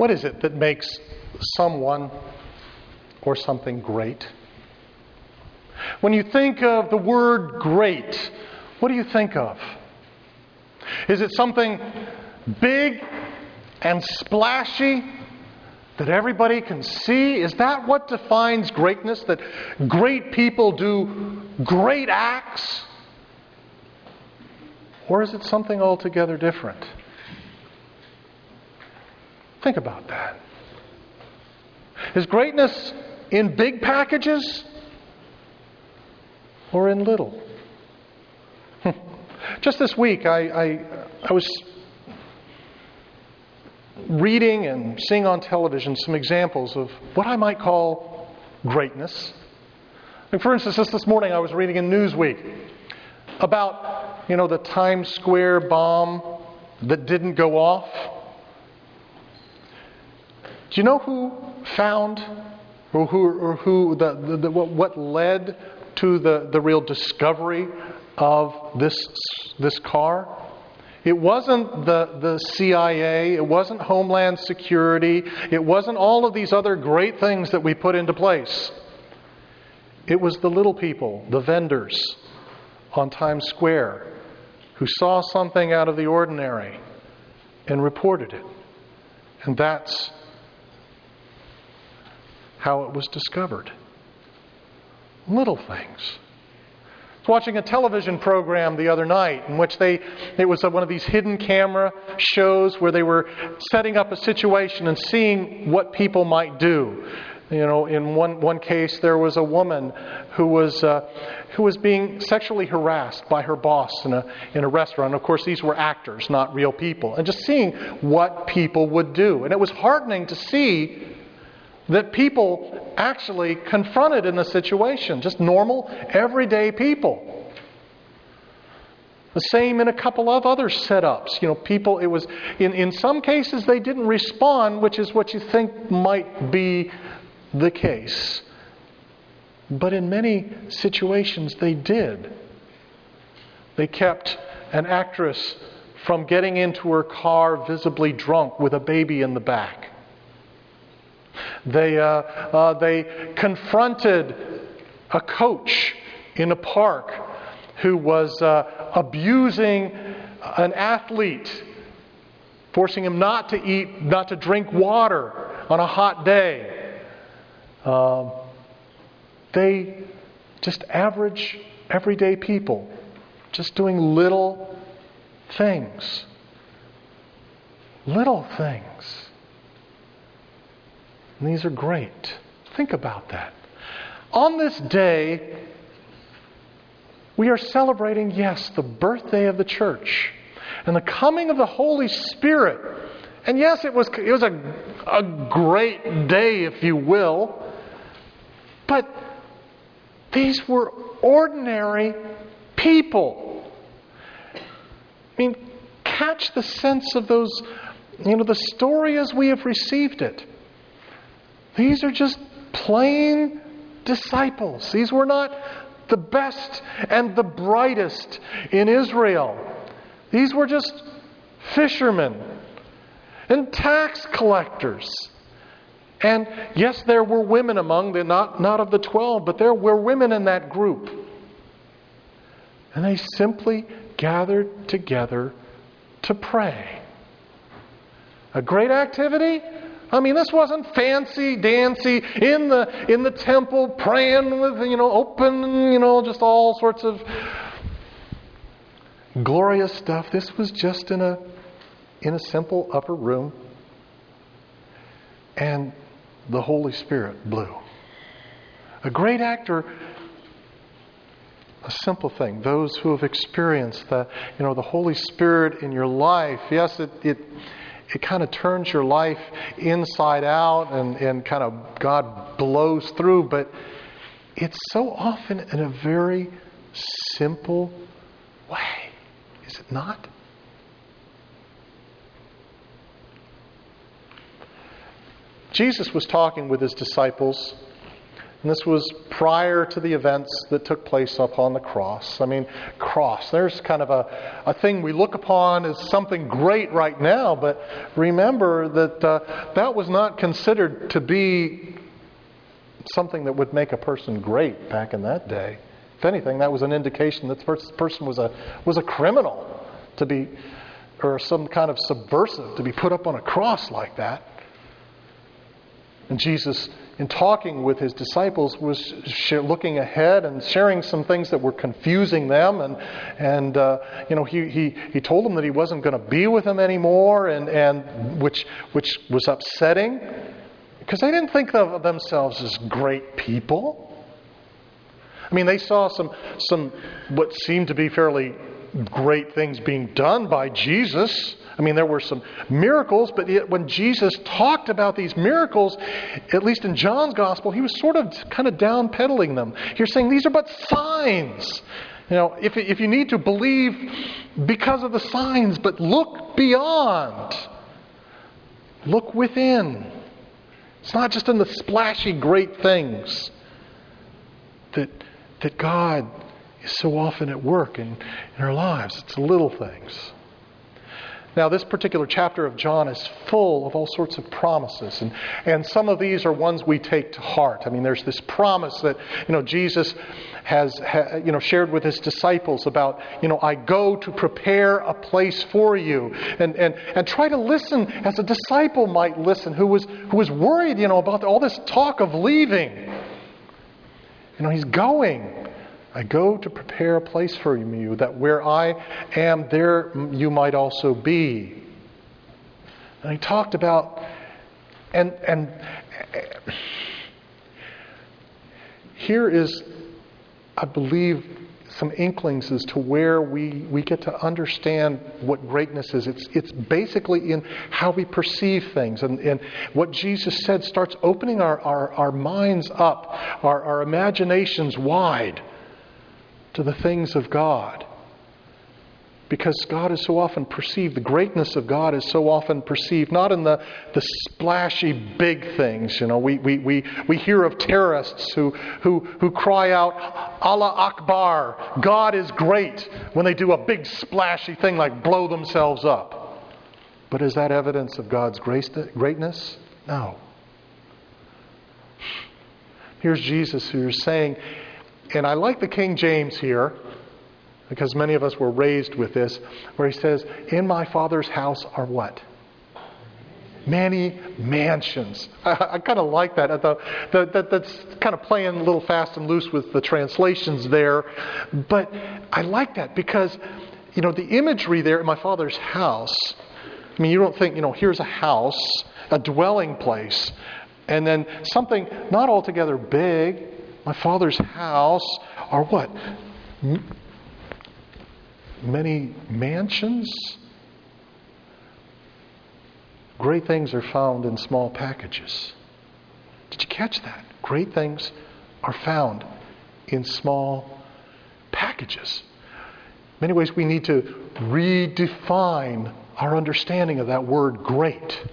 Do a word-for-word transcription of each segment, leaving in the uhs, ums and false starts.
What is it that makes someone or something great? When you think of the word great, what do you think of? Is it something big and splashy that everybody can see? Is that what defines greatness? That great people do great acts? Or is it something altogether different? Think about that. Is greatness in big packages or in little? Just this week, I, I, I was reading and seeing on television some examples of what I might call greatness. Like for instance, just this morning I was reading in Newsweek about, you know, the Times Square bomb that didn't go off. Do you know who found, or who, or who the, the, the what, what led to the, the real discovery of this this car? It wasn't the, the C I A, it wasn't Homeland Security, it wasn't all of these other great things that we put into place. It was the little people, the vendors on Times Square, who saw something out of the ordinary and reported it. And that's how it was discovered. Little things. I was watching a television program the other night in which they, it was one of these hidden camera shows where they were setting up a situation and seeing what people might do. You know, in one, one case there was a woman who was uh, who was being sexually harassed by her boss in a in a restaurant. Of course, these were actors, not real people. And just seeing what people would do. And it was heartening to see that people actually confronted in the situation, just normal, everyday people. The same in a couple of other setups. You know, people, it was, in, in some cases they didn't respond, which is what you think might be the case. But in many situations they did. They kept an actress from getting into her car visibly drunk with a baby in the back. They uh, uh, they confronted a coach in a park who was uh, abusing an athlete, forcing him not to eat, not to drink water on a hot day. Um, they just average, everyday people, just doing little things. Little things. And these are great. Think about that. On this day, we are celebrating, yes, the birthday of the church and the coming of the Holy Spirit. And yes, it was it was a, a great day, if you will. But these were ordinary people. I mean, catch the sense of those, you know, the story as we have received it. These are just plain disciples. These were not the best and the brightest in Israel. These were just fishermen and tax collectors. And yes, there were women among them, not, not of the twelve, but there were women in that group. And they simply gathered together to pray. A great activity? I mean, this wasn't fancy dancy in the in the temple praying with, you know, open, you know, just all sorts of glorious stuff. This was just in a in a simple upper room, and the Holy Spirit blew. A great actor, a simple thing. Those who have experienced the, you know, the Holy Spirit in your life, yes, it it. It kind of turns your life inside out and, and kind of God blows through, but it's so often in a very simple way. Is it not? Jesus was talking with his disciples And this was prior to the events that took place upon the cross. I mean, cross, there's kind of a, a thing we look upon as something great right now, but remember that uh, that was not considered to be something that would make a person great back in that day. If anything, that was an indication that the person was a was a criminal to be, or some kind of subversive to be put up on a cross like that. And Jesus, in talking with his disciples, was looking ahead and sharing some things that were confusing them, and and uh, you know he, he he told them that he wasn't going to be with them anymore, and and which which was upsetting because they didn't think of themselves as great people. I mean, they saw some some what seemed to be fairly great things being done by Jesus. I mean, there were some miracles, but yet when Jesus talked about these miracles, at least in John's Gospel, he was sort of kind of downpedaling them. He was saying these are but signs. You know, if if you need to believe because of the signs, but look beyond. Look within. It's not just in the splashy great things that that God is so often at work in, in our lives. It's the little things. Now, this particular chapter of John is full of all sorts of promises, and, and some of these are ones we take to heart. I mean, there's this promise that, you know, Jesus has, ha, you know, shared with his disciples about, you know, I go to prepare a place for you, and and and try to listen as a disciple might listen, who was who was worried, you know, about all this talk of leaving. You know, he's going. I go to prepare a place for you, that where I am, there you might also be. And he talked about, and and here is, I believe, some inklings as to where we, we get to understand what greatness is. It's it's basically in how we perceive things. And, and what Jesus said starts opening our, our, our minds up, our, our imaginations wide to the things of God. Because God is so often perceived, the greatness of God is so often perceived, not in the, the splashy big things. You know, we, we, we, we hear of terrorists who, who, who cry out, Allah Akbar, God is great, when they do a big splashy thing like blow themselves up. But is that evidence of God's grace, greatness? No. Here's Jesus who's saying, and I like the King James here, because many of us were raised with this, where he says, in my Father's house are what? Many mansions. I, I kind of like that. The, the, that. That's kind of playing a little fast and loose with the translations there. But I like that because, you know, the imagery there in my Father's house, I mean, you don't think, you know, here's a house, a dwelling place, and then something not altogether big. My Father's house are what? Many mansions? Great things are found in small packages. Did you catch that? Great things are found in small packages. In many ways, we need to redefine our understanding of that word great.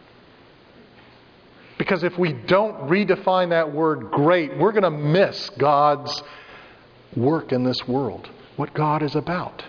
Because if we don't redefine that word great, we're going to miss God's work in this world, what God is about.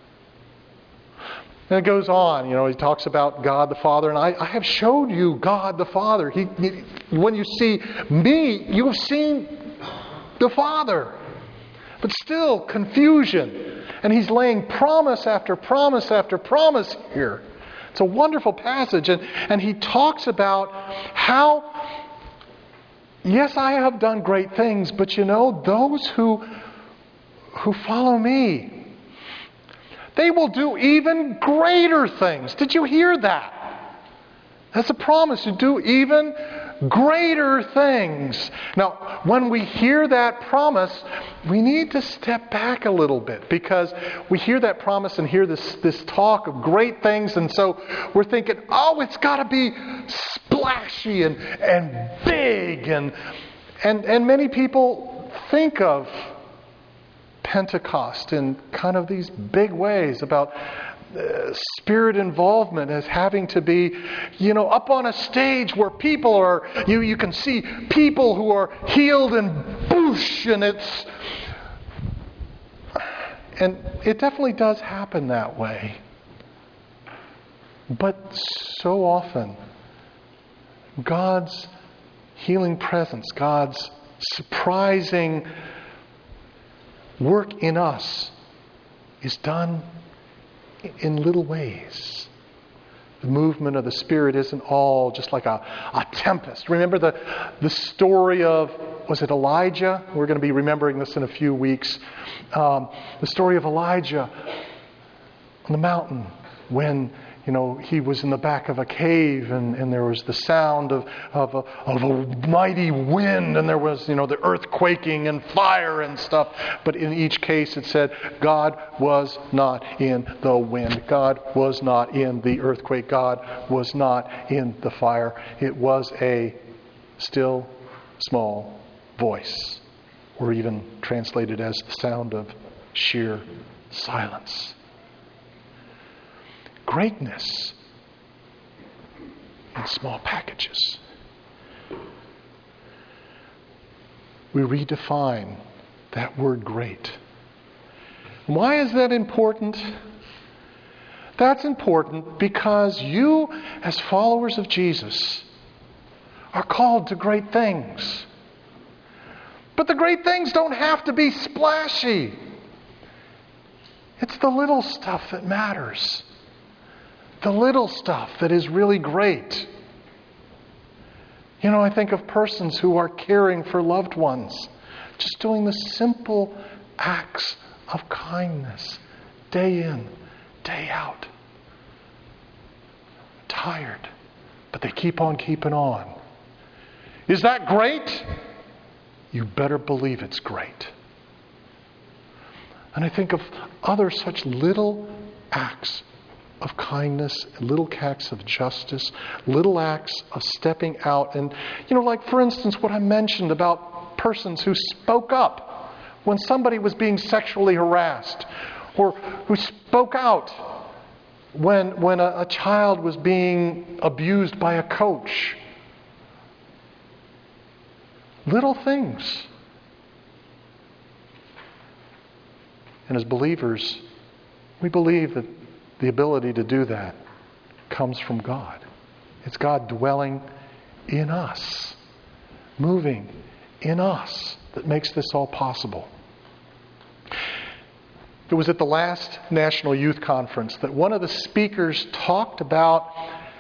And it goes on, you know, he talks about God the Father, and I, I have showed you God the Father. He, he, when you see me, you have seen the Father. But still, confusion. And he's laying promise after promise after promise here. It's a wonderful passage, and, and he talks about how, yes, I have done great things, but you know, those who who follow me, they will do even greater things. Did you hear that? That's a promise to do even greater things. Now, when we hear that promise, we need to step back a little bit, because we hear that promise and hear this, this talk of great things, and so we're thinking, oh, it's got to be splashy and, and big. And, and, and many people think of Pentecost in kind of these big ways about uh, Spirit involvement as having to be, you know, up on a stage where people are, you, you can see people who are healed and boosh, and it's, and it definitely does happen that way. But so often, God's healing presence, God's surprising work in us is done in little ways. The movement of the Spirit isn't all just like a, a tempest. Remember the, the story of, was it Elijah? We're going to be remembering this in a few weeks. Um, the story of Elijah on the mountain when, you know, he was in the back of a cave and, and there was the sound of, of, a, of a mighty wind and there was, you know, the earth quaking and fire and stuff. But in each case it said God was not in the wind. God was not in the earthquake. God was not in the fire. It was a still, small voice, or even translated as the sound of sheer silence. Greatness in small packages. We redefine that word great. Why is that important? That's important because you, as followers of Jesus, are called to great things. But the great things don't have to be splashy. It's the little stuff that matters. The little stuff that is really great. You know, I think of persons who are caring for loved ones, just doing the simple acts of kindness, day in, day out. Tired, but they keep on keeping on. Is that great? You better believe it's great. And I think of other such little acts of kindness, little acts of justice, little acts of stepping out. And, you know, like for instance, what I mentioned about persons who spoke up when somebody was being sexually harassed, or who spoke out when, when a, a child was being abused by a coach. Little things. And as believers, we believe that the ability to do that comes from God. It's God dwelling in us, moving in us, that makes this all possible. It was at the last National Youth Conference that one of the speakers talked about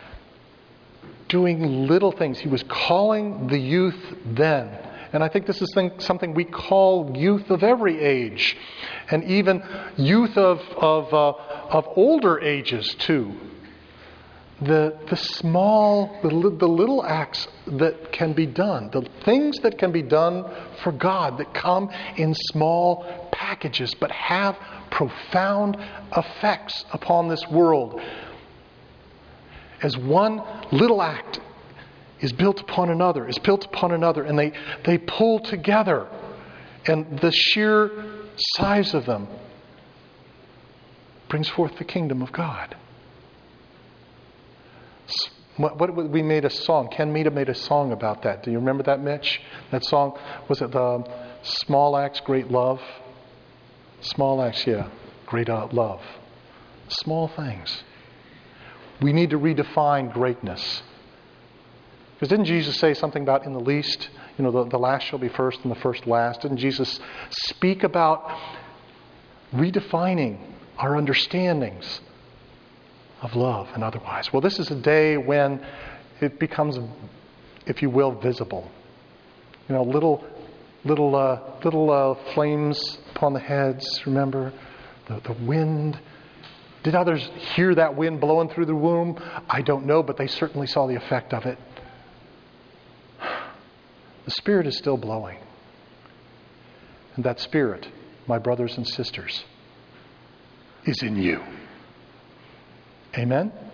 doing little things. He was calling the youth then. And I think this is something we call youth of every age. And even youth of of, uh, of older ages too. The the small, the, the little acts that can be done. The things that can be done for God that come in small packages but have profound effects upon this world. As one little act is built upon another, is built upon another, and they, they pull together. And the sheer size of them brings forth the kingdom of God. What, what we made a song, Ken Mita made a song about that. Do you remember that, Mitch? That song, was it the Small Acts, Great Love? Small acts, yeah. Great uh, love. Small things. We need to redefine greatness. Because didn't Jesus say something about in the least, you know, the, the last shall be first and the first last? Didn't Jesus speak about redefining our understandings of love and otherwise? Well, this is a day when it becomes, if you will, visible. You know, little, little, uh, little uh, flames upon the heads. Remember, the, the wind. Did others hear that wind blowing through the room? I don't know, but they certainly saw the effect of it. The Spirit is still blowing. And that Spirit, my brothers and sisters, is in you. Amen?